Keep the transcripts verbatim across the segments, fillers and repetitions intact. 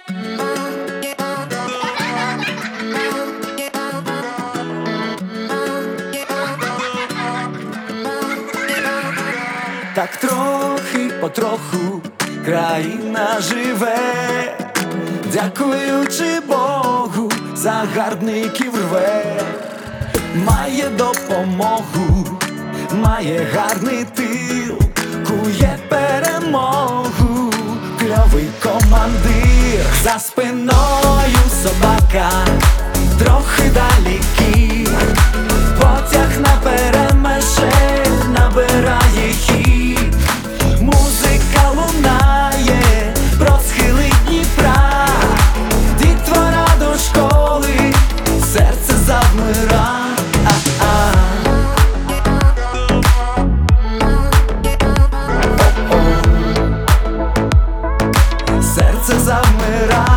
Так трохи потроху країна живе, дякуючи Богу, загарбників рве. Має допомогу, має гарний тил, кує перемогу, кльовий командир. За спиною собака, трохи далі кіт, потяг на перемише набирає хід. Музика лунає про схили Дніпра, дітвора до школи, серце завмира. А-а. Серце завмира.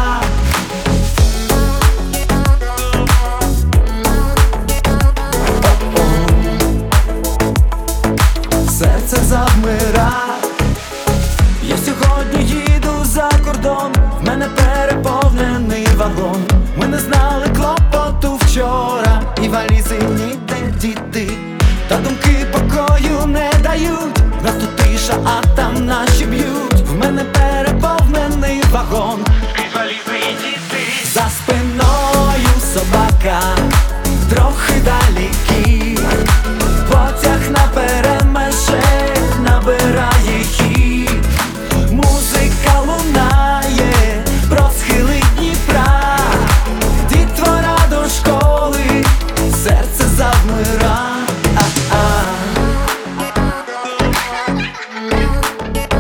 Серце завмира. Я сьогодні їду за кордон, в мене переповнений вагон. Ми не знали клопоту вчора, і валізи ніде діти, та думки покою не дають. В нас тут тиша, а там наші б'ють. В мене переповнений вагон, і валізи і діти. За спиною собака, трохи далі кіт, потяг на перемише набирає хід. Музика лунає про схили Дніпра, дітвора до школи, серце завмира. А-а.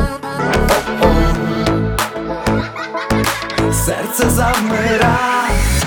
Серце завмира.